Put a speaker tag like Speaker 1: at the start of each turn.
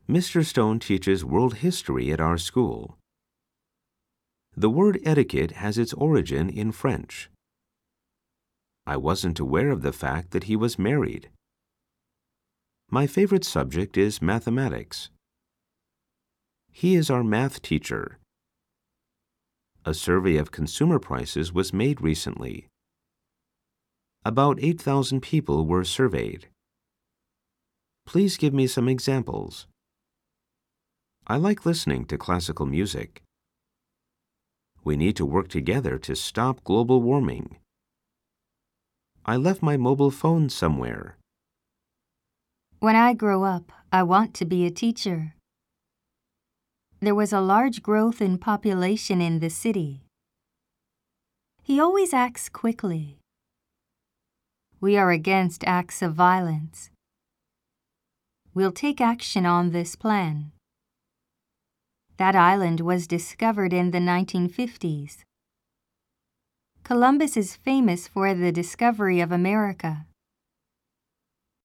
Speaker 1: Mr. Stone teaches world history at our school. The word etiquette has its origin in French. I wasn't aware of the fact that he was married. My favorite subject is mathematics. He is our math teacher. A survey of consumer prices was made recently. About 8,000 people were surveyed. Please give me some examples. I like listening to classical music. We need to work together to stop global warming. I left my mobile phone somewhere.
Speaker 2: When I grow up, I want to be a teacher. There was a large growth in population in the city. He always acts quickly. We are against acts of violence. We'll take action on this plan. That island was discovered in the 1950s. Columbus is famous for the discovery of America.